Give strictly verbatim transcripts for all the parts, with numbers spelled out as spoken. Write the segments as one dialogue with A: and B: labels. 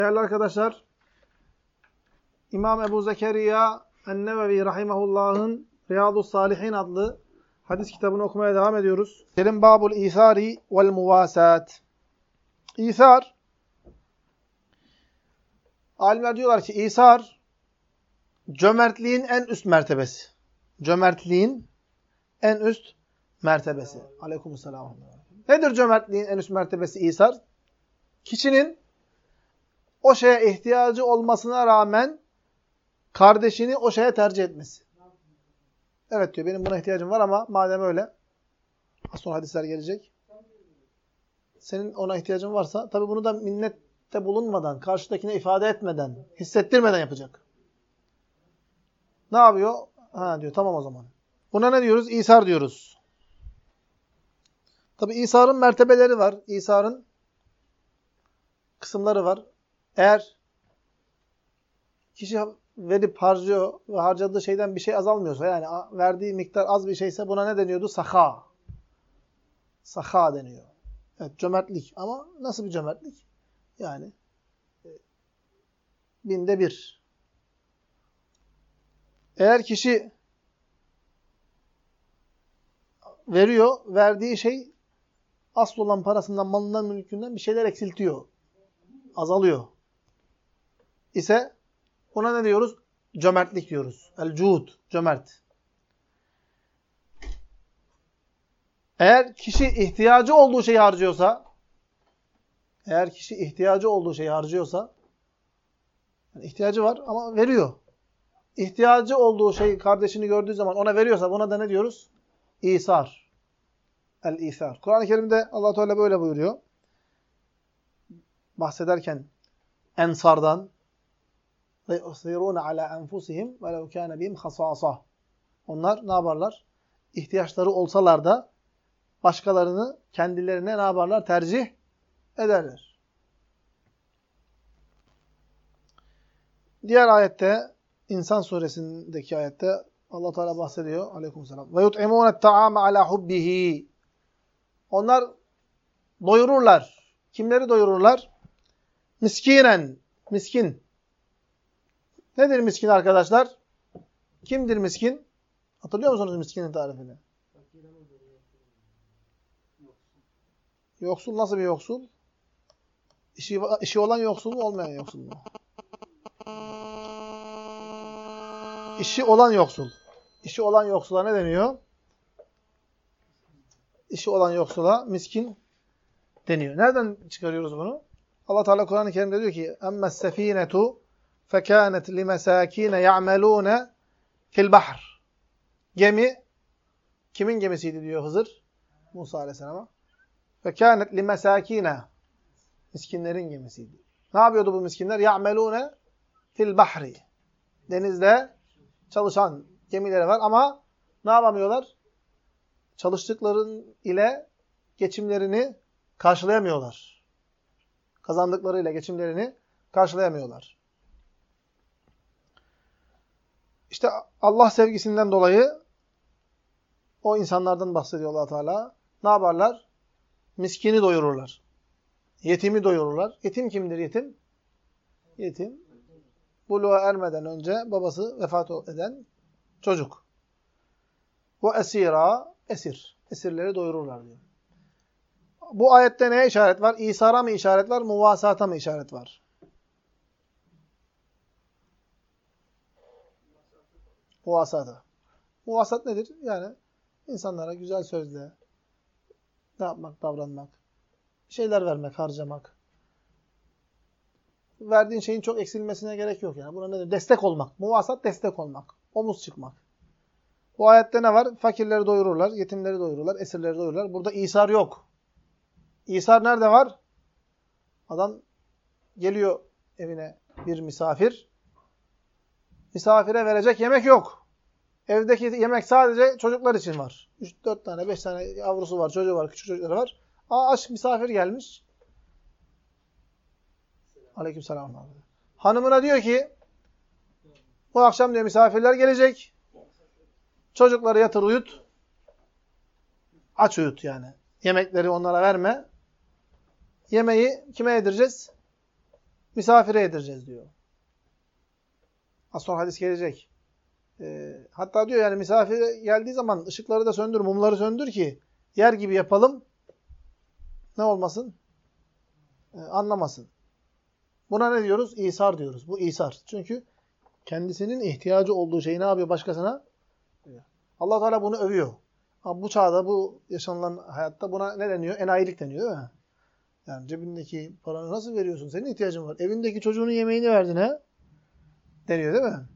A: Değerli arkadaşlar, İmam Ebu Zekeriya En-Nevevi Rahimahullah'ın Riyadus Salihin adlı hadis kitabını okumaya devam ediyoruz. Kerim Babul İthari vel Muvasat. İthar, alimler diyorlar ki İthar, cömertliğin en üst mertebesi. Cömertliğin en üst mertebesi. Aleykümselam. Nedir cömertliğin en üst mertebesi İthar? Kişinin o şeye ihtiyacı olmasına rağmen kardeşini o şeye tercih etmesi. Evet diyor, benim buna ihtiyacım var ama madem öyle, az sonra hadisler gelecek. Senin ona ihtiyacın varsa, tabi bunu da minnette bulunmadan, karşıdakine ifade etmeden, hissettirmeden yapacak. Ne yapıyor? Ha diyor, tamam o zaman. Buna ne diyoruz? İsar diyoruz. Tabi İsar'ın mertebeleri var. İsar'ın kısımları var. Eğer kişi verip harcıyor ve harcadığı şeyden bir şey azalmıyorsa, yani verdiği miktar az bir şeyse buna ne deniyordu? Saha. Saha deniyor. Evet, cömertlik. Ama nasıl bir cömertlik? Yani e, binde bir. Eğer kişi veriyor, verdiği şey asıl olan parasından, malından, mülkünden bir şeyler eksiltiyor. Azalıyor. İse buna ne diyoruz? Cömertlik diyoruz. El-cud, cömert. Eğer kişi ihtiyacı olduğu şeyi harcıyorsa, eğer kişi ihtiyacı olduğu şeyi harcıyorsa, yani ihtiyacı var ama veriyor. İhtiyacı olduğu şeyi kardeşini gördüğü zaman ona veriyorsa buna da ne diyoruz? İsar. El-İsar. Kur'an-ı Kerim'de Allah Teala böyle buyuruyor. Bahsederken Ensardan ve yusirûne alâ enfusihim ve lev kâne bihim hasâsah. Onlar ne yaparlar? İhtiyaçları olsalar da başkalarını kendilerine ne yaparlar? Tercih ederler. Diğer ayette, İnsan suresindeki ayette Allah Teala bahsediyor. Aleykümselam. Ve yut'imûne ta'âme alâ hubbihi. Onlar doyururlar. Kimleri doyururlar? Miskinen. Miskin. Nedir miskin arkadaşlar? Kimdir miskin? Hatırlıyor musunuz miskinin tarifini? Yoksul nasıl bir yoksul? İşi, işi olan yoksul mu, olmayan yoksul mu? İşi olan yoksul. İşi olan yoksula ne deniyor? İşi olan yoksula miskin deniyor. Nereden çıkarıyoruz bunu? Allah Teala Kur'an-ı Kerim'de diyor ki: "Emmes sefînetu fekânet limesâkîne ya'melûne fil bahr." Gemi kimin gemisiydi diyor Hızır Musa Aleyhisselam'a. Fekânet limesâkîne, miskinlerin gemisiydi. Ne yapıyordu bu miskinler? Ya'melûne fil bahri. Denizde çalışan gemileri var ama ne yapamıyorlar? Çalıştıkların ile geçimlerini karşılayamıyorlar. Kazandıklarıyla geçimlerini karşılayamıyorlar. İşte Allah sevgisinden dolayı o insanlardan bahsediyor Allah Teala. Ne yaparlar? Miskini doyururlar. Yetimi doyururlar. Yetim kimdir yetim? Yetim, buluğa ermeden önce babası vefat eden çocuk. Bu esira, esir. Esirleri doyururlar diyor. Bu ayette neye işaret var? İsara mı işaret var? Muvasata mı işaret var? Muvasata. Muvasat nedir? Yani insanlara güzel sözle ne yapmak, davranmak, şeyler vermek, harcamak. Verdiğin şeyin çok eksilmesine gerek yok yani. Buna nedir? Destek olmak. Muvasat destek olmak. Omuz çıkmak. Bu ayette ne var? Fakirleri doyururlar, yetimleri doyururlar, esirleri doyururlar. Burada İsar yok. İsar nerede var? Adam geliyor evine bir misafir. Misafire verecek yemek yok. Evdeki yemek sadece çocuklar için var. üç dört tane, beş tane yavrusu var, çocuğu var, küçük çocukları var. Aa, aç misafir gelmiş. Aleykümselam. Hanımına diyor ki, bu akşam diyor misafirler gelecek. Çocukları yatır uyut. Aç uyut yani. Yemekleri onlara verme. Yemeği kime yedireceğiz? misafire yedireceğiz diyor. Az sonra hadis gelecek. E, hatta diyor yani misafir geldiği zaman ışıkları da söndür, mumları söndür ki yer gibi yapalım. Ne olmasın? E, anlamasın. Buna ne diyoruz? İsar diyoruz. Bu isar. Çünkü kendisinin ihtiyacı olduğu şeyi ne yapıyor başkasına? Allah Teala bunu övüyor. Ama bu çağda, bu yaşanılan hayatta buna ne deniyor? Enayilik deniyor değil mi? Yani cebindeki paranı nasıl veriyorsun? Senin ihtiyacın var. Evindeki çocuğunun yemeğini verdin ha? Deniyor değil mi?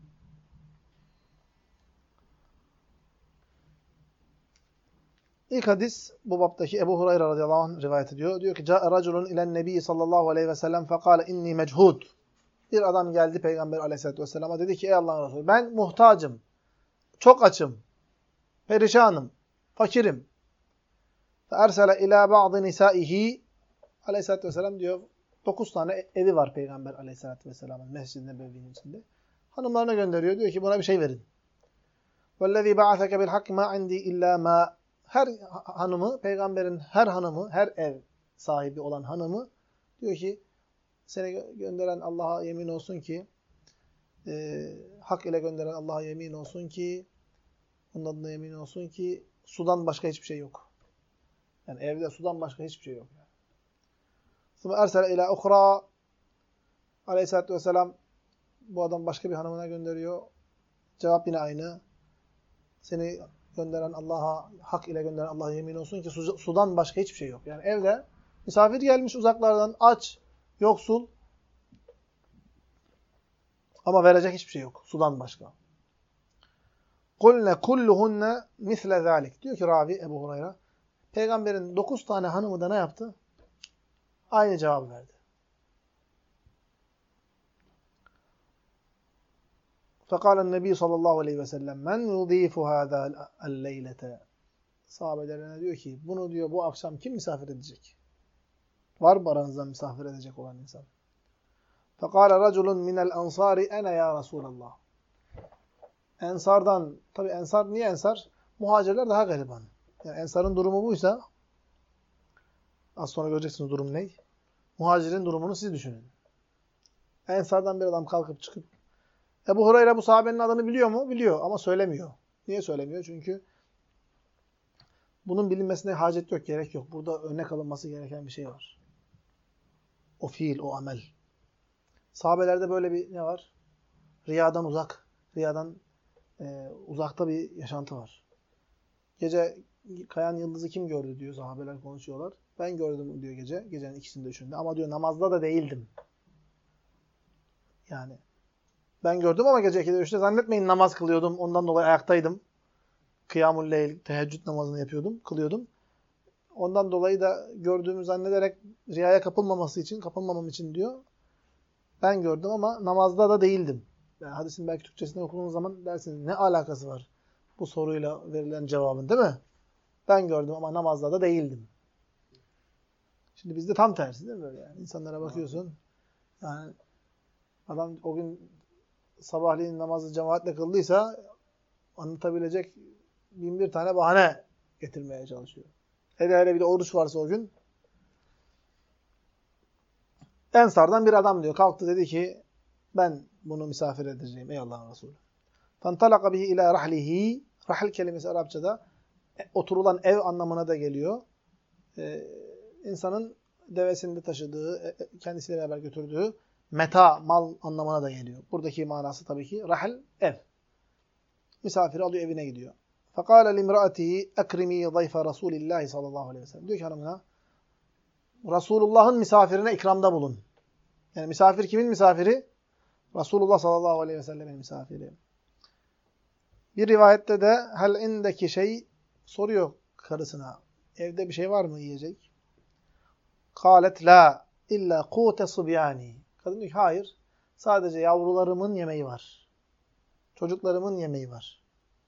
A: İlk hadis bu baptaki Ebu Hureyre radıyallahu anh rivayet ediyor. Diyor ki: "Câ'e raculun ilen nebi sallallahu aleyhi ve sellem fekâle inni mechûd." Bir adam geldi Peygamber aleyhissalatü vesselam'a dedi ki: "Ey Allah'ın Resulü, ben muhtacım, çok açım, perişanım, fakirim." فَاَرْسَلَ اِلَى بَعْضِ نِسَائِهِ Aleyhisselatü vesselam diyor, dokuz tane evi var Peygamber aleyhisselatü vesselamın Mescid-i Nebevi'nin içinde. Hanımlarına gönderiyor. Diyor ki buna bir şey verin. وَالَّذ۪ي بَعَثَكَ بِالْحَقِّ مَا عِنْدِي اِلَّا مَا Her hanımı, Peygamberin her hanımı, her ev sahibi olan hanımı diyor ki seni gönderen Allah'a yemin olsun ki e, hak ile gönderen Allah'a yemin olsun ki onun adına yemin olsun ki sudan başka hiçbir şey yok. Yani evde sudan başka hiçbir şey yok. Sonra ersele ila ukhra Aleyhisselatü vesselam bu adam başka bir hanımına gönderiyor. Cevap yine aynı. Seni gönderen Allah'a, hak ile gönderen Allah'a yemin olsun ki su, sudan başka hiçbir şey yok. Yani evde misafir gelmiş uzaklardan, aç, yoksul ama verecek hiçbir şey yok. Sudan başka. قُلْنَ كُلُّهُنَّ مِثْلَ ذَٰلِكِ Diyor ki ravi Ebu Hureyre, Peygamberin dokuz tane hanımı da ne yaptı? Aynı cevabı verdi. فَقَالَ النَّبِيُّ sallallahu aleyhi ve sellem مَنْ يُضِيفُ هَذَا اللَّيْلَةَ Sahabelerine diyor ki, bunu diyor bu akşam kim misafir edecek? Var mı aranızda misafir edecek olan insan? فَقَالَ رَجُلٌ مِنَ الْاَنْصَارِ اَنَا يَا رَسُولَ اللّٰهِ Ensardan, tabi ensar, niye ensar? Muhacirler daha gariban. Yani ensarın durumu buysa, az sonra göreceksiniz durum ne? Muhacirin durumunu siz düşünün. Ensardan bir adam kalkıp çıkıp, Ebu Hureyre bu sahabenin adını biliyor mu? Biliyor ama söylemiyor. Niye söylemiyor? Çünkü bunun bilinmesine hacet yok, gerek yok. Burada örnek alınması gereken bir şey var. O fiil, o amel. Sahabelerde böyle bir ne var? Riyadan uzak, riyadan e, uzakta bir yaşantı var. Gece kayan yıldızı kim gördü diyor sahabeler konuşuyorlar. Ben gördüm diyor gece, gecenin ikisinde üçünde. Ama diyor namazda da değildim. Yani ben gördüm ama gece ikide üçte zannetmeyin namaz kılıyordum. Ondan dolayı ayaktaydım. Kıyamul leyl, teheccüd namazını yapıyordum, kılıyordum. Ondan dolayı da gördüğümü zannederek riyaya kapılmaması için, kapılmamam için diyor. Ben gördüm ama namazda da değildim. Yani hadisin belki Türkçesini okuduğunuz zaman dersiniz ne alakası var bu soruyla verilen cevabın değil mi? Ben gördüm ama namazda da değildim. Şimdi bizde tam tersi değil mi böyle yani? İnsanlara bakıyorsun. Yani adam o gün sabahleyin namazı cemaatle kıldıysa anlatabilecek bin bir tane bahane getirmeye çalışıyor. Hele hele bir de oruç varsa o gün. Ensardan bir adam diyor. Kalktı dedi ki ben bunu misafir edeceğim ey Allah'ın Resulü. فَانْطَلَقَ بِهِ اِلَى رَحْلِهِ Rahl kelimesi Arapçada oturulan ev anlamına da geliyor. Ee, insanın devesinde taşıdığı, kendisiyle beraber götürdüğü meta, mal anlamına da geliyor. Buradaki manası tabii ki rahl, ev. Misafiri alıyor, evine gidiyor. فَقَالَ لِمْرَأَتِهِ اَكْرِمِي ضَيْفَ رَسُولِ اللّٰهِ sallallahu aleyhi ve sellem. Diyor ki hanımına, Resulullah'ın misafirine ikramda bulun. Yani misafir kimin misafiri? Resulullah sallallahu aleyhi ve sellemin misafiri. Bir rivayette de hel indeki şey soruyor karısına. Evde bir şey var mı yiyecek? Kâlet la illa kûte subyani. Kadın diyor ki hayır. Sadece yavrularımın yemeği var. Çocuklarımın yemeği var.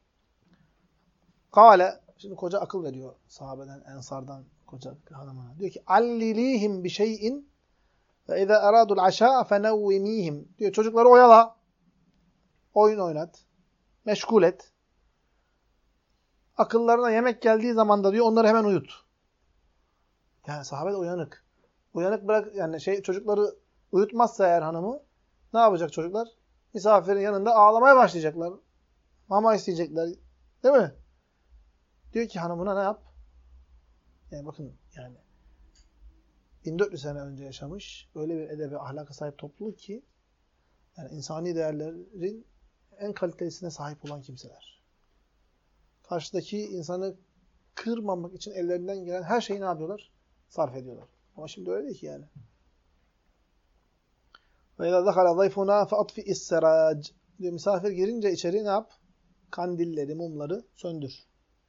A: Kâle, şimdi koca akıl veriyor sahabeden, ensardan koca hanımına. Diyor ki allilihim bi şeyin ve izâ erâdul aşâ fenevvimîhim. Diyor çocukları oyala. Oyun oynat. Meşgul et. Akıllarına yemek geldiği zaman da diyor onları hemen uyut. Yani sahabe de uyanık. Uyanık bırak yani şey çocukları Uyutmazsa eğer hanımı ne yapacak çocuklar? Misafirin yanında ağlamaya başlayacaklar. Mama isteyecekler. Değil mi? Diyor ki hanımına ne yap? Yani bakın yani bin dört yüz sene önce yaşamış öyle bir edebe, ahlaka sahip topluluk ki yani insani değerlerin en kalitelisine sahip olan kimseler. Karşıdaki insanı kırmamak için ellerinden gelen her şeyi ne yapıyorlar? Sarf ediyorlar. Ama şimdi öyle değil ki yani. وَاِذَا دَخَلَ ضَيْفُنَا فَاَطْفِئِ السَّرَاجِ diyor, misafir girince içeri ne yap? Kandilleri, mumları söndür.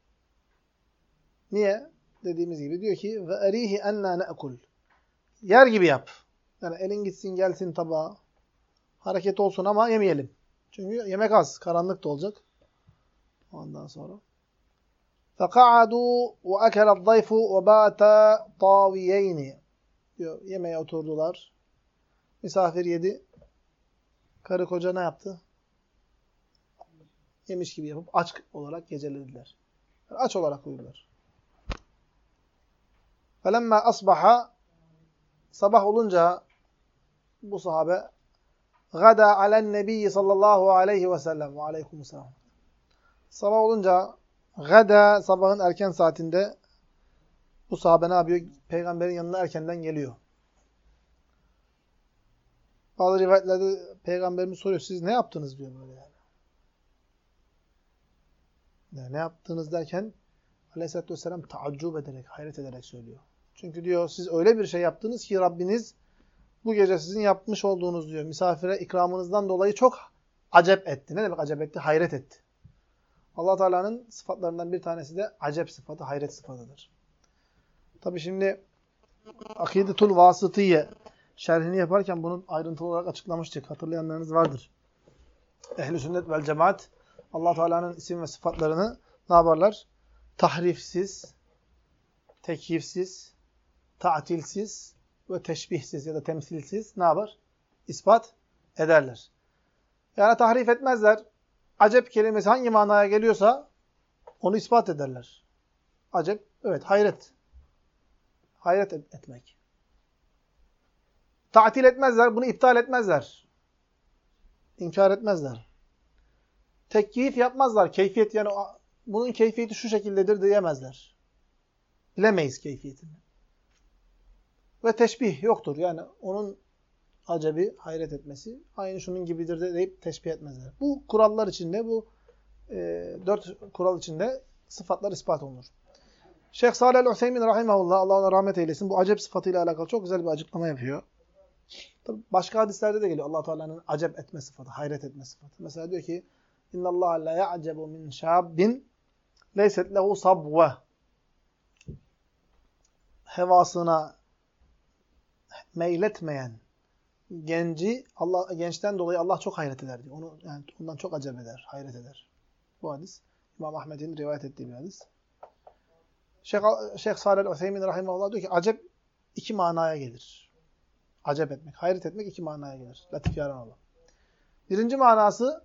A: Niye? Dediğimiz gibi diyor ki وَاَرِيهِ اَنَّا نَأْكُلْ yer gibi yap. Yani elin gitsin gelsin tabağa. Hareket olsun ama yemeyelim. Çünkü yemek az. Karanlık da olacak. Ondan sonra. فَقَعَدُوا وَأَكَلَ الضَّيْفُ وَبَاتَ طَاوِيَيْنِ diyor. Yemeğe oturdular. Misafir yedi. Karı koca ne yaptı? Yemiş gibi yapıp aç olarak gecelediler. Yani aç olarak uyudular. فَلَمَّا أَصْبَحَ sabah olunca bu sahabe gada alen nebiyyi sallallahu aleyhi ve sellem ve aleykümselam. Sabah olunca gada sabahın erken saatinde bu sahabe ne yapıyor? Peygamberin yanına erkenden geliyor. Bazı rivayetlerde Peygamberimiz soruyor. Siz ne yaptınız diyor böyle yani. yani ne yaptınız derken aleyhissalatü vesselam taaccub ederek, hayret ederek söylüyor. Çünkü diyor siz öyle bir şey yaptınız ki Rabbiniz bu gece sizin yapmış olduğunuz diyor misafire ikramınızdan dolayı çok acep etti. Ne demek acep etti? Hayret etti. Allah Teala'nın sıfatlarından bir tanesi de acep sıfatı, hayret sıfatıdır. Tabi şimdi Akidetul Vasıtiye şerhini yaparken bunu ayrıntılı olarak açıklamıştık. Hatırlayanlarınız vardır. Ehl-i Sünnet vel Cemaat Allah Teala'nın isim ve sıfatlarını ne yaparlar? Tahrifsiz, tekyifsiz, ta'tilsiz ve teşbihsiz ya da temsilsiz ne yapar? İspat ederler. Yani tahrif etmezler. Acep kelimesi hangi manaya geliyorsa onu ispat ederler. Acep, evet hayret. Hayret et etmek. Ta'til etmezler, bunu iptal etmezler. İnkar etmezler. Tekyif yapmazlar. Keyfiyet yani bunun keyfiyeti şu şekildedir diyemezler. Bilemeyiz keyfiyetini. Ve teşbih yoktur. Yani onun acebi, hayret etmesi aynı şunun gibidir de deyip teşbih etmezler. Bu kurallar içinde, bu e, dört kural içinde sıfatlar ispat olunur. Şeyh Salih el-Hüseyin rahimahullah, Allah ona rahmet eylesin, bu acep sıfatıyla alakalı çok güzel bir açıklama yapıyor. Tabii başka hadislerde de geliyor Allah Teala'nın acep etme sıfatı, hayret etme sıfatı. Mesela diyor ki: "İnnallâhe la ya'cebu min şâbbin leyset lehu sabve." Hevasına meyletmeyen genci Allah gençten dolayı Allah çok hayret eder diyor. Onu yani ondan çok acep eder, hayret eder. Bu hadis İmam Ahmed'in rivayet ettiği bir hadis. Şeyh, Şeyh Salih el-Hüseyin rahimahullah diyor ki acep iki manaya gelir. Acep etmek, hayret etmek iki manaya gelir. Latif Yaranoğlu. Birinci manası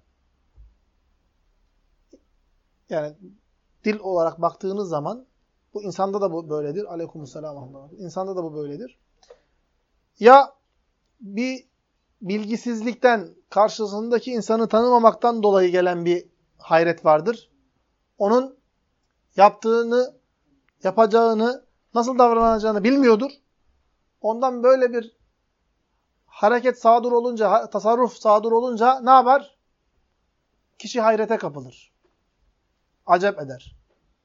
A: yani dil olarak baktığınız zaman bu insanda da bu böyledir. Aleykümselam. İnsanda da bu böyledir. Ya bir bilgisizlikten, karşısındaki insanı tanımamaktan dolayı gelen bir hayret vardır. Onun yaptığını, yapacağını, nasıl davranacağını bilmiyordur. Ondan böyle bir hareket sadır olunca, tasarruf sadır olunca ne yapar? Kişi hayrete kapılır. Acep eder.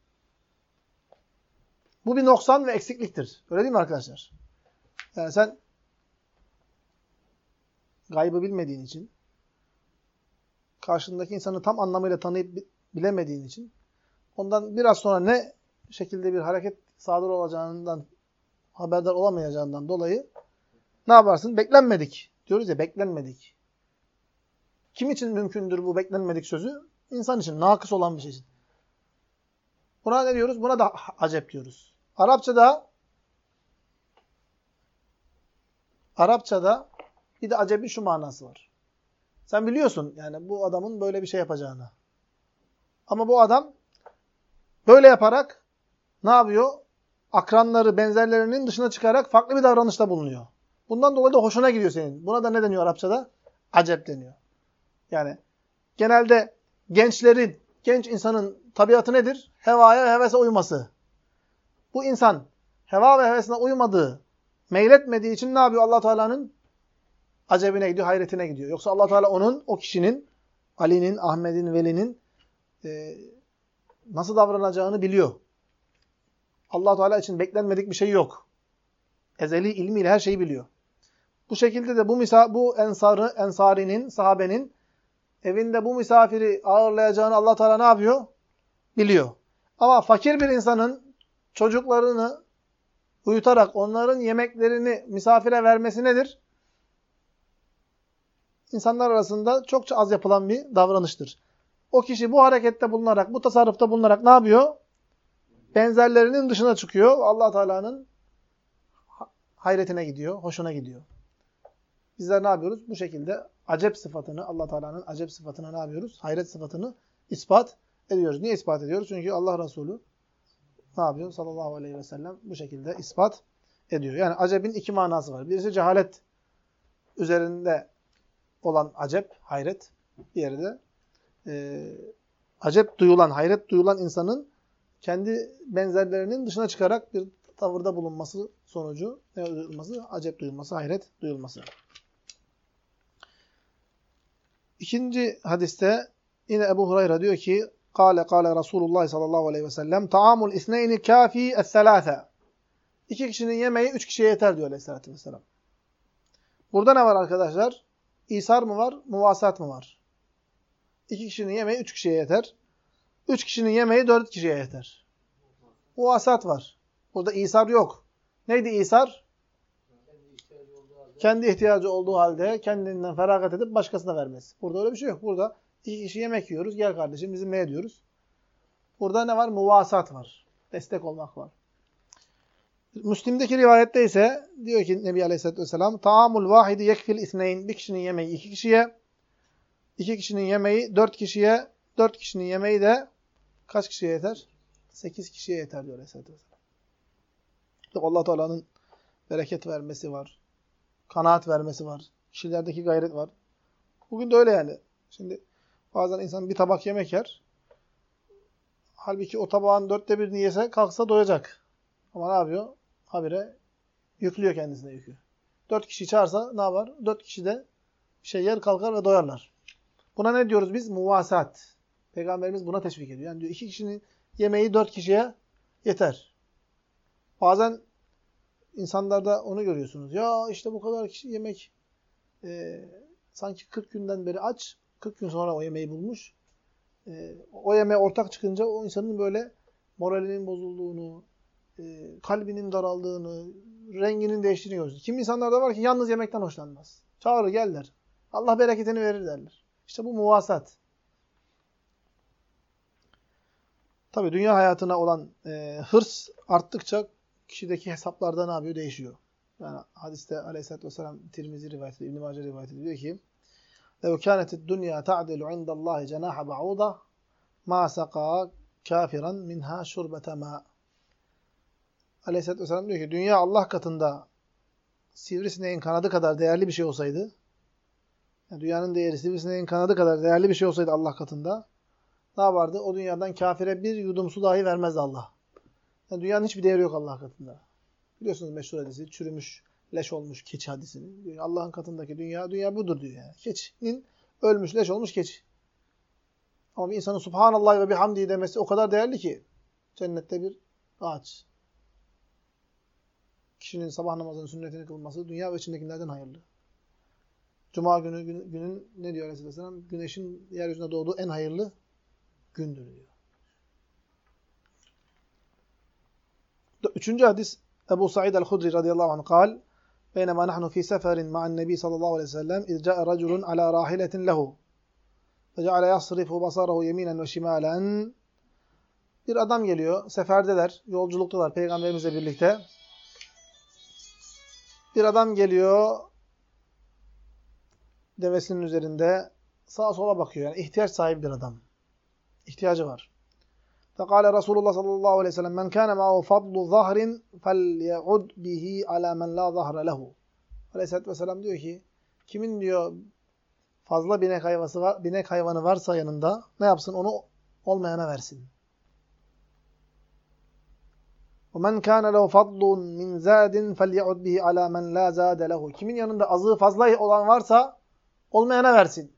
A: Bu bir noksan ve eksikliktir. Öyle değil mi arkadaşlar? Yani sen gaybı bilmediğin için, karşındaki insanı tam anlamıyla tanıyıp bilemediğin için, ondan biraz sonra ne şekilde bir hareket sadır olacağından, haberdar olamayacağından dolayı ne yaparsın? Beklenmedik. Diyoruz ya, beklenmedik. Kim için mümkündür bu beklenmedik sözü? İnsan için, nakıs olan bir şey için. Buna ne diyoruz? Buna da acep diyoruz. Arapçada Arapçada bir de acebin şu manası var. Sen biliyorsun yani bu adamın böyle bir şey yapacağını. Ama bu adam böyle yaparak ne yapıyor? Akranları, benzerlerinin dışına çıkarak farklı bir davranışta bulunuyor. Bundan dolayı da hoşuna gidiyor senin. Buna da ne deniyor Arapçada? Acep deniyor. Yani genelde gençlerin, genç insanın tabiatı nedir? Hevaya ve hevese uyması. Bu insan heva ve hevesine uymadığı, meyletmediği için ne yapıyor Allah Teala'nın? Acebine gidiyor, hayretine gidiyor. Yoksa Allah Teala onun, o kişinin, Ali'nin, Ahmet'in, Veli'nin e, nasıl davranacağını biliyor. Allah Teala için beklenmedik bir şey yok. Ezeli ilmiyle her şeyi biliyor. Bu şekilde de bu misa bu ensarı, ensarinin, sahabenin evinde bu misafiri ağırlayacağını Allah Teala ne yapıyor? Biliyor. Ama fakir bir insanın çocuklarını uyutarak onların yemeklerini misafire vermesi nedir? İnsanlar arasında çokça az yapılan bir davranıştır. O kişi bu harekette bulunarak, bu tasarrufta bulunarak ne yapıyor? Benzerlerinin dışına çıkıyor. Allah Teala'nın hayretine gidiyor, hoşuna gidiyor. Bizler ne yapıyoruz? Bu şekilde acep sıfatını, Allah Teala'nın acep sıfatını ne yapıyoruz? Hayret sıfatını ispat ediyoruz. Niye ispat ediyoruz? Çünkü Allah Resulü ne yapıyor? Sallallahu aleyhi ve sellem bu şekilde ispat ediyor. Yani acebin iki manası var. Birisi cehalet üzerinde olan acep, hayret. Diğeri de e, acep duyulan, hayret duyulan insanın kendi benzerlerinin dışına çıkarak bir tavırda bulunması sonucu ne duyulması? Acep duyulması, hayret duyulması. İkinci hadiste yine Ebu Hureyre diyor ki Kale kale Resulullah sallallahu aleyhi ve sellem Ta'amul isneyni kafi es-selâfe. İki kişinin yemeği üç kişiye yeter diyor aleyhissalatü vesselam. Burada ne var arkadaşlar? İsar mı var? Muvasat mı var? İki kişinin yemeği üç kişiye yeter. Üç kişinin yemeği dört kişiye yeter. Muvasat var. Burada isar yok. Neydi isar? Kendi ihtiyacı olduğu halde kendinden feragat edip başkasına vermesi. Burada öyle bir şey yok. Burada iki kişi yemek yiyoruz. Gel kardeşim bizim ne ediyoruz? Burada ne var? Muvasat var. Destek olmak var. Müslim'deki rivayette ise diyor ki Nebi Aleyhisselatü Vesselam Ta'amul vahidi yekfil isneyn. Bir kişinin yemeği iki kişiye, iki kişinin yemeği dört kişiye, dört kişinin yemeği de kaç kişiye yeter? Sekiz kişiye yeter diyor Aleyhisselatü Vesselam. Allah Teala'nın bereket vermesi var. Kanaat vermesi var. Kişilerdeki gayret var. Bugün de öyle yani. Şimdi bazen insan bir tabak yemek yer. Halbuki o tabağın dörtte birini yese kalksa doyacak. Ama ne yapıyor? Habire yüklüyor kendisine yükü. Dört kişi çağırsa ne yapar? Dört kişi de bir şey yer kalkar ve doyarlar. Buna ne diyoruz biz? Muvasat. Peygamberimiz buna teşvik ediyor. Yani diyor iki kişinin yemeği dört kişiye yeter. Bazen insanlarda onu görüyorsunuz. Ya işte bu kadar kişi yemek e, sanki kırk günden beri aç. kırk gün sonra o yemeği bulmuş. E, o yemeğe ortak çıkınca o insanın böyle moralinin bozulduğunu, e, kalbinin daraldığını, renginin değiştiğini görüyorsunuz. Kim insanlar da var ki yalnız yemekten hoşlanmaz. Çağırır gel der. Allah bereketini verir derler. İşte bu muvasat. Tabii dünya hayatına olan e, hırs arttıkça kişideki hesaplarda ne yapıyor? Değişiyor. Yani hadiste Aleyhisselatü Vesselam Tirmizi rivayet ediyor, İbn-i Mace rivayet ediyor ki لَوْ كَانَتِ الدُّنْيَا تَعْدِلُ عِنْدَ اللّٰهِ جَنَاحَ بَعُوضَةٍ مَا سَقَى كَافِرًا مِنْهَا شُرْبَةَ مَا. Aleyhisselatü Vesselam diyor ki dünya Allah katında sivrisineğin kanadı kadar değerli bir şey olsaydı, yani dünyanın değeri sivrisineğin kanadı kadar değerli bir şey olsaydı Allah katında ne yapardı? O dünyadan kafire bir yudum su dahi vermezdi Allah. Yani dünyanın hiçbir değeri yok Allah katında. Biliyorsunuz meşhur hadisi, çürümüş, leş olmuş keçi hadisini. Allah'ın katındaki dünya, dünya budur diyor yani. Keçinin ölmüş, leş olmuş keçi. Ama bir insanın Subhanallah ve bihamdihi demesi o kadar değerli ki cennette bir ağaç. Kişinin sabah namazının sünnetini kılması dünya ve içindekilerden hayırlı. Cuma günü gün, günün ne diyor Aleyhisselam? Güneşin yeryüzünde doğduğu en hayırlı gündür diyor. Üçüncü hadis Ebu Sa'id el-Hudri radıyallahu anh kal Beynema nahnu fi seferin ma'an nebi sallallahu aleyhi ve sellem iz ca'a raculun ala rahiletin lehu fece'ale yasrifu basarahu yeminen ve şimalen. Bir adam geliyor, seferdeler, yolculuktalar Peygamberimizle birlikte. Bir adam geliyor devesinin üzerinde sağa sola bakıyor. Yani ihtiyaç sahibi bir adam. İhtiyacı var. Fekale Resulullah sallallahu aleyhi ve sellem men kâne ma'u fadlu zahrin felya'ud bihi ala men la zahre lehu. Aleyhisselatü vesselam diyor ki kimin diyor fazla binek hayvası var, binek hayvanı varsa yanında ne yapsın? Onu olmayana versin. وَمَنْ كَانَ لَهُ فَضْلٌ مِنْ زَادٍ فَلْيَعُدْ بِهِ عَلَى مَنْ لَا زَادَ لَهُ. Kimin yanında azığı fazla olan varsa olmayana versin.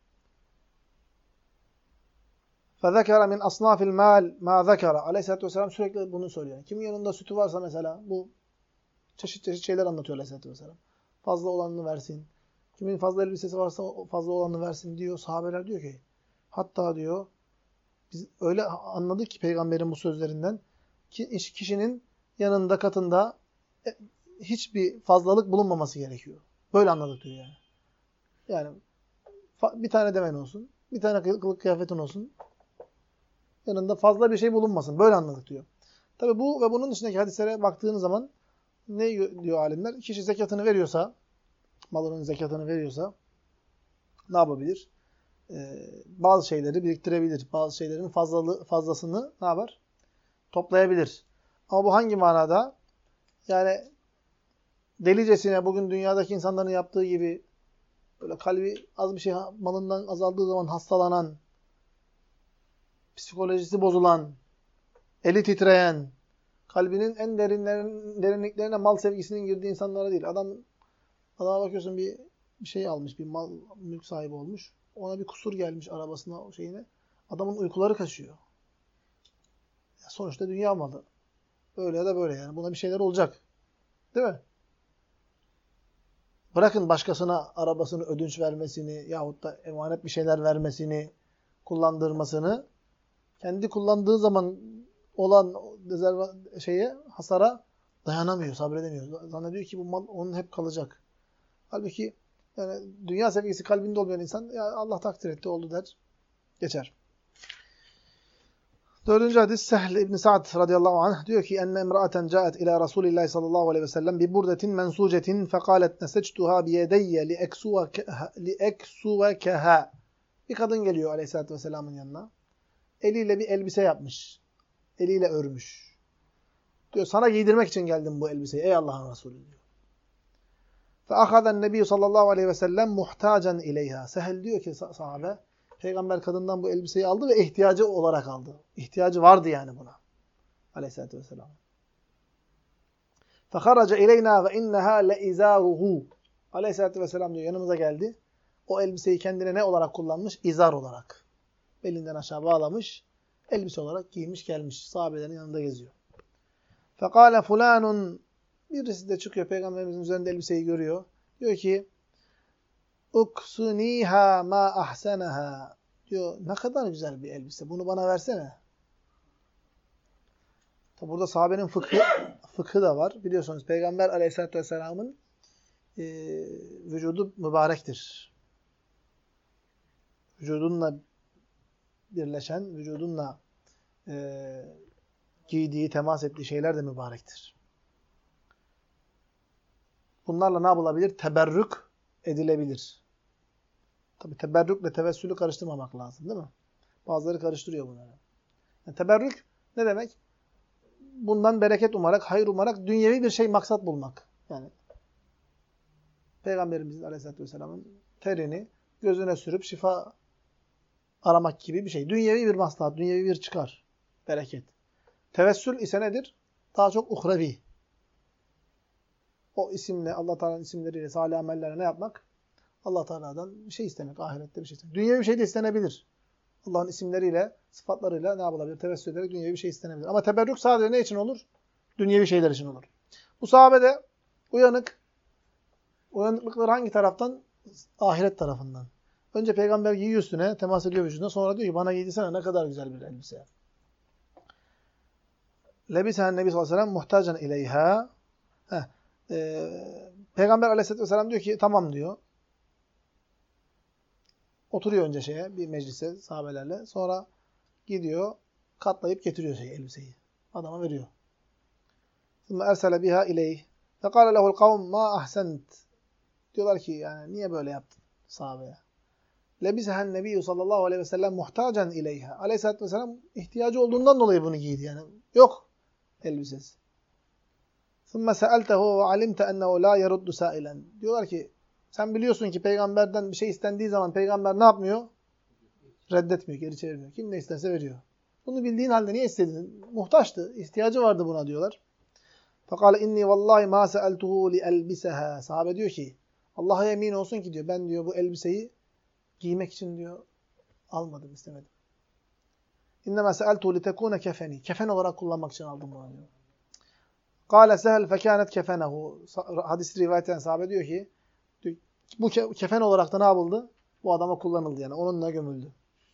A: فَذَكَرَ مِنْ أَصْنَافِ الْمَالِ مَا ذَكَرَ. Aleyhisselatü vesselam sürekli bunu söylüyor. Kimin yanında sütü varsa mesela bu çeşit çeşit şeyler anlatıyor Aleyhisselatü vesselam. Fazla olanını versin. Kimin fazla elbisesi varsa fazla olanını versin diyor. Sahabeler diyor ki hatta diyor biz öyle anladık ki peygamberin bu sözlerinden ki kişinin yanında katında hiçbir fazlalık bulunmaması gerekiyor. Böyle anladık diyor yani. Yani bir tane demen olsun. Bir tane kılık kıyafetin olsun. Yanında fazla bir şey bulunmasın. Böyle anladık diyor. Tabi bu ve bunun dışındaki hadislere baktığınız zaman ne diyor alimler? Kişi zekatını veriyorsa, malının zekatını veriyorsa ne yapabilir? Ee, bazı şeyleri biriktirebilir. Bazı şeylerin fazlalı, fazlasını ne yapar? Toplayabilir. Ama bu hangi manada? Yani delicesine bugün dünyadaki insanların yaptığı gibi böyle kalbi az bir şey malından azaldığı zaman hastalanan, psikolojisi bozulan, eli titreyen, kalbinin en derinlerin, derinliklerine mal sevgisinin girdiği insanlara değil. Adam adama bakıyorsun bir, bir şey almış, bir mal, mülk sahibi olmuş. Ona bir kusur gelmiş arabasına, o şeyine. Adamın uykuları kaçıyor. Ya sonuçta dünya malı. Öyle ya da böyle yani. Buna bir şeyler olacak. Değil mi? Bırakın başkasına arabasını ödünç vermesini yahut da emanet bir şeyler vermesini, kullandırmasını. Kendi kullandığı zaman olan rezerva şeye, hasara dayanamıyor, sabredemiyor. Zannediyor ki bu mal onun hep kalacak. Halbuki yani dünya sevgisi kalbinde olmayan insan ya Allah takdir etti, oldu der, geçer. Dördüncü hadis Sehl İbn Sa'd radıyallahu anh diyor ki enne imra'aten ca'et ila Resulillah sallallahu aleyhi ve sellem bi burdetin mensucetin fekalet nesectuha bi yedeyye li eksuvekeha. Bir kadın geliyor aleyhissalatü vesselamın yanına. Eliyle bir elbise yapmış. Eliyle örmüş. Diyor sana giydirmek için geldim bu elbiseyi ey Allah'ın Resulü diyor. فَأَخَذَ النَّبِيُّ sallallahu aleyhi ve sellem muhtacan ileyha. Sehl diyor ki sahabe, Peygamber kadından bu elbiseyi aldı ve ihtiyacı olarak aldı. İhtiyacı vardı yani buna. Aleyhisselatü vesselam. فَخَرَجَ اِلَيْنَا وَاِنَّهَا لَاِزَارُهُ. Aleyhisselatü vesselam diyor yanımıza geldi. O elbiseyi kendine ne olarak kullanmış? İzar olarak. Belinden aşağı bağlamış. Elbise olarak giymiş gelmiş. Sahabelerin yanında geziyor. فَقَالَ فُلَانٌ. Birisi de çıkıyor Peygamberimizin üzerinde elbiseyi görüyor. Diyor ki uksuniha ma ahsanaha. Diyor ne kadar güzel bir elbise. Bunu bana versene. Tabi burada sahabenin fıkhı, fıkhı da var. Biliyorsunuz Peygamber Aleyhisselatü Vesselam'ın e, vücudu mübarektir. Vücudunla birleşen, vücudunla e, giydiği, temas ettiği şeyler de mübarektir. Bunlarla ne yapılabilir? Teberrük edilebilir. Tabi teberrükle tevessülü karıştırmamak lazım değil mi? Bazıları karıştırıyor bunları. Yani teberrük ne demek? Bundan bereket umarak, hayır umarak dünyevi bir şey maksat bulmak. Yani Peygamberimizin Aleyhisselatü Vesselam'ın terini gözüne sürüp şifa aramak gibi bir şey. Dünyevi bir maslahat, dünyevi bir çıkar, bereket. Tevessül ise nedir? Daha çok uhrevi. O isimle, Allah Teala'nın isimleriyle, salih amellerle ne yapmak? Allah Teala'dan bir şey istemek, ahirette bir şey istemek. Dünyevi bir şey de istenebilir. Allah'ın isimleriyle, sıfatlarıyla ne yapılabilir? Tevessül ederek dünyevi bir şey istenebilir. Ama teberrük sadece ne için olur? Dünyevi şeyler için olur. Bu sahabe de uyanık. Uyanıklıkları hangi taraftan? Ahiret tarafından. Önce peygamber giyiyor üstüne, temas ediyor vücuduna. Sonra diyor ki bana giydirsene ne kadar güzel bir elbise. Lebisen Nebi sallallahu aleyhi ve sellem muhtacan ileyha. Heh. Ee, Peygamber Aleyhisselatü vesselam diyor ki tamam diyor. Oturuyor önce şeye bir meclise sahabelerle. Sonra gidiyor katlayıp getiriyor şey elbiseyi. Adama veriyor. Sonra ersele biha ileyh. Fekale lehul kavm ma ahsent. Diyorlar ki yani niye böyle yaptın sahabeye? Lebisehen nebiyyü sallallahu aleyhi ve sellem muhtacan ileyha. Aleyhisselatü vesselam ihtiyacı olduğundan dolayı bunu giydi yani. Yok elbisesi. ثُمَّ سَأَلْتَهُ وَعَلِمْتَ أَنَّهُ لَا يَرُدُّ سَائِلًا. Diyorlar ki sen biliyorsun ki peygamberden bir şey istendiği zaman peygamber ne yapmıyor? Reddetmiyor, geri çevirmiyor. Kim ne isterse veriyor. Bunu bildiğin halde niye istedin? Muhtaçtı, ihtiyacı vardı buna diyorlar. فَقَالَ اِنِّي وَاللّٰهِ مَا سَأَلْتُهُ لِأَلْبِسَهَا. Sahabe diyor ki Allah'a yemin olsun ki diyor ben diyor bu elbiseyi giymek için diyor almadım, istemedim. اِنَّمَا سَأَلْتُهُ لِتَكُونَ kefeni. Kefen olarak kullanmak için aldım bunu diyor. قَالَ سَهَلْ فَكَانَتْ كَفَنَهُ. Hadis rivayet eden sahabe diyor ki bu kefen olarak da ne yapıldı? Bu adama kullanıldı yani. Onunla gömüldü.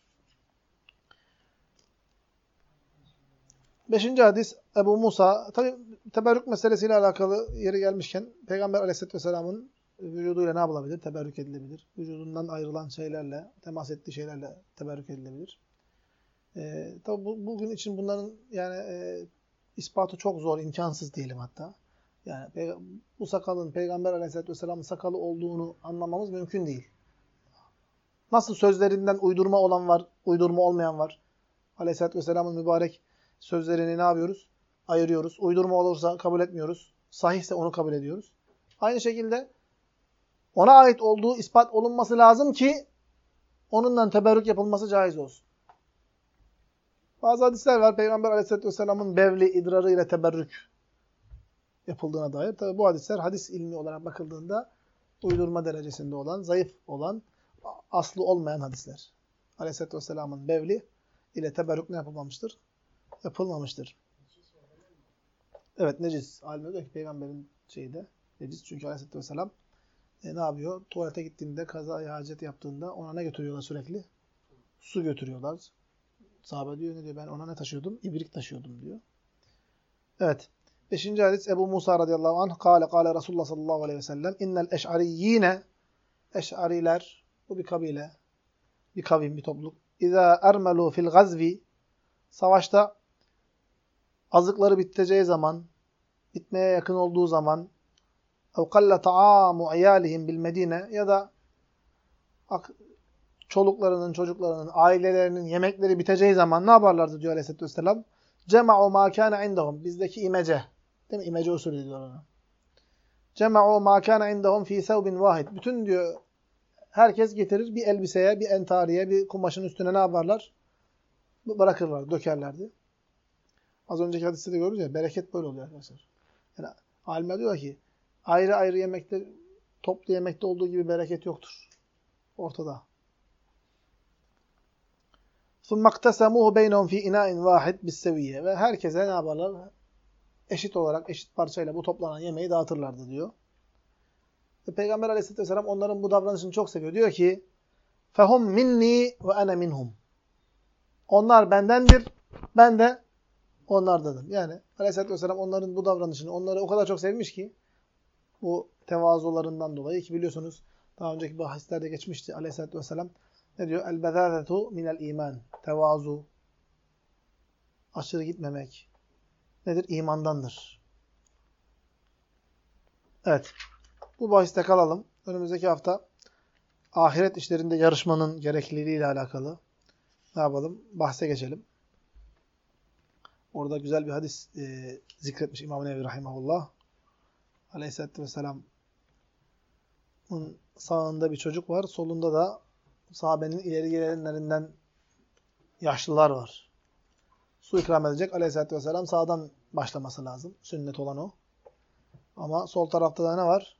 A: Beşinci hadis Ebu Musa. Tabi teberrük meselesiyle alakalı yeri gelmişken Peygamber Aleyhisselatü Vesselam'ın vücuduyla ne yapılabilir? Teberrük edilebilir. Vücudundan ayrılan şeylerle, temas ettiği şeylerle teberrük edilebilir. Ee, tabi bu, bugün için bunların yani e, ispatı çok zor, imkansız diyelim hatta. Yani bu sakalın Peygamber Aleyhisselatü Vesselam'ın sakalı olduğunu anlamamız mümkün değil. Nasıl sözlerinden uydurma olan var, uydurma olmayan var. Aleyhisselatü Vesselam'ın mübarek sözlerini ne yapıyoruz? Ayırıyoruz. Uydurma olursa kabul etmiyoruz. Sahihse onu kabul ediyoruz. Aynı şekilde ona ait olduğu ispat olunması lazım ki onunla teberrük yapılması caiz olsun. Bazı hadisler var. Peygamber Aleyhisselatü Vesselam'ın bevli, idrarı ile teberrük yapıldığına dair. Tabi bu hadisler hadis ilmi olarak bakıldığında uydurma derecesinde olan, zayıf olan, aslı olmayan hadisler. Aleyhisselatü Vesselam'ın bevli ile teberrük ne yapılmamıştır? Yapılmamıştır. Evet, necis. Alimler diyor ki peygamberin şeyi de necis. Çünkü Aleyhisselatü Vesselam e, ne yapıyor? Tuvalete gittiğinde, kaza hacet yaptığında ona ne götürüyorlar sürekli? Su götürüyorlar. Sahabe diyor ne diyor? Ben ona ne taşıyordum? İbrik taşıyordum diyor. Evet. Beşinci hadis Ebu Musa radıyallahu anh kâle kâle Resulullah sallallahu aleyhi ve sellem innel eş'ariyyine eş'ariler bu bir kabile, bir kavim, bir topluluk. İzâ ermelû fil gazvi savaşta azıkları biteceği zaman, bitmeye yakın olduğu zaman ev kalle ta'amu iyâlihim bil medine ya da çoluklarının, çocuklarının, ailelerinin yemekleri biteceği zaman ne yaparlardı diyor Aleyhisselatü Vesselam? Cema'u mâ kâne indahum. Bizdeki imece. Değil mi? İmece usulü diyor ona. Cema'u mâ kâne indahum fî sevbin vâhid. Bütün diyor herkes getirir bir elbiseye, bir entariye, bir kumaşın üstüne ne yaparlar? Bırakırlar, dökerlerdi. Az önceki hadiste de görürüz ya, bereket böyle oluyor arkadaşlar. Yani alimler diyor ki, ayrı ayrı yemekte, toplu yemekte olduğu gibi bereket yoktur. Ortada. ثُمَّ اقْتَسَمُوهُ بَيْنَهُمْ ف۪ي اِنَاءٍ وَاحِدٍ بِالسَّوِيَّ. Ve herkese ne yaparlar? Eşit olarak, eşit parçayla bu toplanan yemeği dağıtırlardı diyor. Ve Peygamber Aleyhisselatü Vesselam onların bu davranışını çok seviyor. Diyor ki, فَهُمْ minni ve ana minhum. Onlar bendendir, ben de onlardanım. Yani Aleyhisselatü Vesselam onların bu davranışını, onları o kadar çok sevmiş ki, bu tevazularından dolayı ki biliyorsunuz, daha önceki bahislerde geçmişti Aleyhisselatü Vesselam. Ne diyor? El-bezâzetu minel iman. Tevazu. Aşırı gitmemek. Nedir? İmandandır. Evet. Bu bahiste kalalım. Önümüzdeki hafta ahiret işlerinde yarışmanın gerekliliğiyle alakalı ne yapalım? Bahse geçelim. Orada güzel bir hadis e, zikretmiş İmam-ı Nevevi Rahimahullah. Aleyhisselatü Vesselam'ın sağında bir çocuk var. Solunda da sahabenin ileri gelenlerinden yaşlılar var. Su ikram edecek. Aleyhisselatü Vesselam sağdan başlaması lazım. Sünnet olan o. Ama sol tarafta da ne var?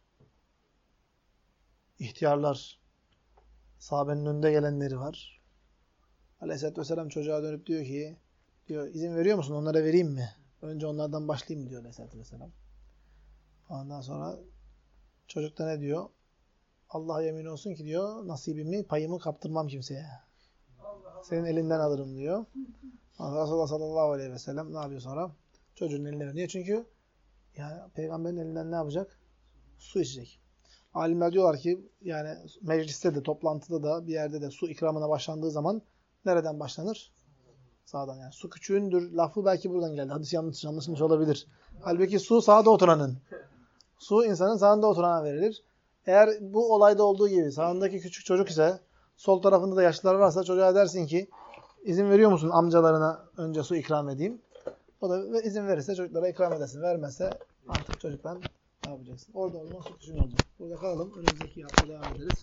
A: İhtiyarlar. Sahabenin önünde gelenleri var. Aleyhisselatü Vesselam çocuğa dönüp diyor ki, diyor, izin veriyor musun? Onlara vereyim mi? Önce onlardan başlayayım diyor Aleyhisselatü Vesselam. Ondan sonra çocuk da ne diyor? Allah'a yemin olsun ki diyor, nasibimi, payımı kaptırmam kimseye. Senin elinden alırım diyor. Resulullah sallallahu aleyhi ve sellem ne yapıyor sonra? Çocuğun eline veriyor. Niye? Çünkü yani peygamberin elinden ne yapacak? Su içecek. Alimler diyorlar ki yani mecliste de, toplantıda da, bir yerde de su ikramına başlandığı zaman nereden başlanır? Sağdan yani. Su küçüğündür. Lafı belki buradan geldi. Hadis yanlış anlaşılmış olabilir. Halbuki su sağda oturanın. Su insanın sağında oturana verilir. Eğer bu olayda olduğu gibi sağındaki küçük çocuk ise sol tarafında da yaşlılar varsa çocuğa dersin ki izin veriyor musun amcalarına önce su ikram edeyim? O da izin verirse çocuklara ikram edersin. Vermezse Artık çocuklar ne yapacaksın? Orada olmaz çok işin olacak. Burada kalalım. Önümüzdeki hafta devam ederiz.